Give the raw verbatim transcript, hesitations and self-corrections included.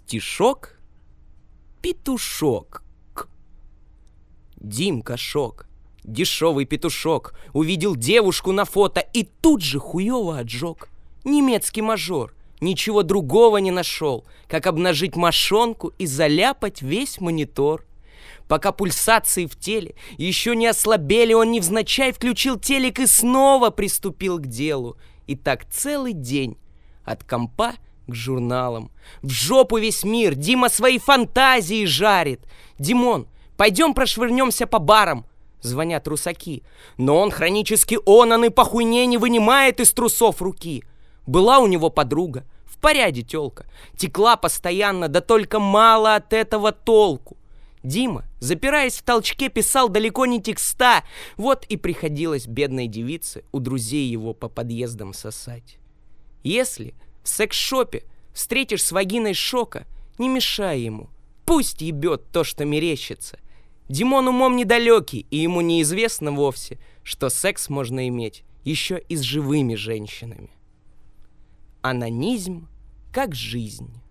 Стишок, петушок. Димка шок, дешевый петушок, увидел девушку на фото и тут же хуёво отжег. Немецкий мажор ничего другого не нашел, как обнажить мошонку и заляпать весь монитор. Пока пульсации в теле еще не ослабели, он невзначай включил телек и снова приступил к делу. И так целый день, от компа к журналам. В жопу весь мир, Дима свои фантазии жарит. «Димон, пойдем прошвырнемся по барам», звонят русаки. Но он хронически онан и по хуйне не вынимает из трусов руки. Была у него подруга, в порядке тёлка, текла постоянно, да только мало от этого толку. Дима, запираясь в толчке, писал далеко не текста. Вот и приходилось бедной девице у друзей его по подъездам сосать. Если в секс-шопе встретишь с вагиной шока, не мешай ему, пусть ебет то, что мерещится. Димон умом недалекий, и ему неизвестно вовсе, что секс можно иметь еще и с живыми женщинами. Анонизм как жизнь.